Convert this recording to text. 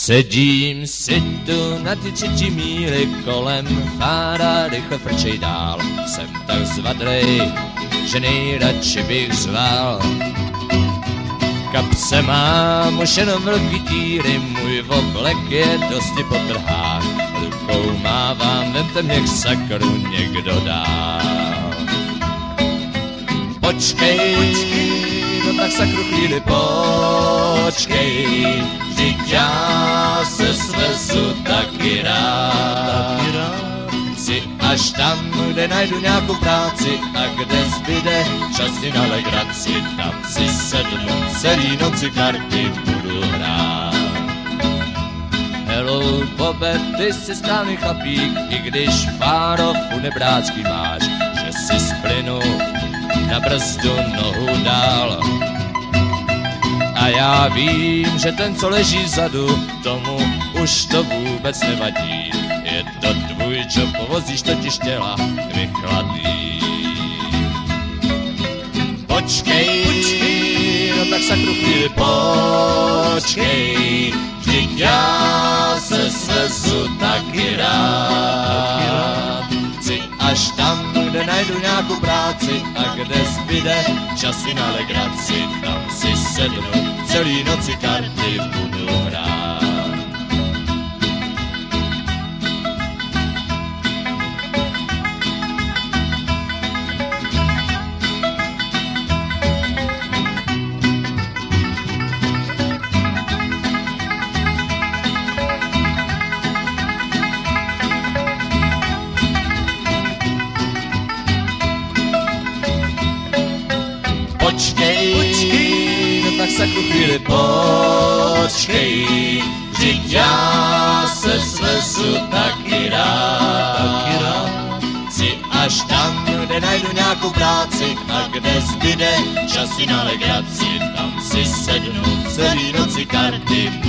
Sedím si tu na ty 3 míly kolem, fára rychle frčej dál. Jsem tak zvadrej, že nejradši bych zval. V kapse mám už jenom velký díry, můj oblek je dosti potrhán. Rukou mávám, vemte mě k sakru někdo dál. Počkej, no tak sakru chvíli počkej, vždyť já se svezu taky rád. Chci až tam, kde najdu nějakou práci a kde zbyde čas na legraci, tam si sednu, celý noci karty budu hrát. Hello, Bobe, ty jsi správný chlapík, i když Fárovu nebrácký máš, že si splynu na brzdu nohu dál. A já vím, že ten, co leží vzadu, tomu už to vůbec nevadí. Je to tvůj job, povozíš totiž těla vychladí. Počkej, no tak sakru chvíli počkej, vždyť já se svezu taky rád. Chci až tam, kde najdu nějakou práci a kde zbyde časy na legraci, tam si sednu, celý noci karty budu hrát. Počkej, no tak sakru chvíli počkej, vždyť já se svezu taky rád. Chci až tam, kde najdu nějakou práci a kde zbyde časy na legraci, tam si sednu, celý noci karty